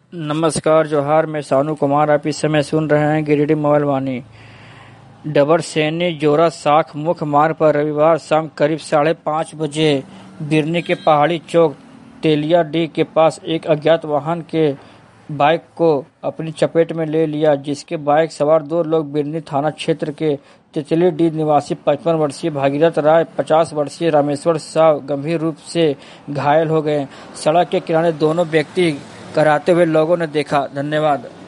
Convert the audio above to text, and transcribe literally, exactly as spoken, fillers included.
नमस्कार जोहार, मैं सानू कुमार। आप इस समय सुन रहे हैं गिरिडीह मोबाइल वाणी। डबरसैनी जोरा साख मुख्य मार्ग पर रविवार शाम करीब साढ़े पाँच बजे बिरनी के पहाड़ी चौक तेलियाडीह के पास एक अज्ञात वाहन के बाइक को अपनी चपेट में ले लिया, जिसके बाइक सवार दो लोग बिरनी थाना क्षेत्र के तितलीडीह निवासी पचपन वर्षीय भागीरथ राय, पचास वर्षीय रामेश्वर शाह गंभीर रूप से घायल हो गए। सड़क के किनारे दोनों व्यक्ति कराते हुए लोगों ने देखा। धन्यवाद।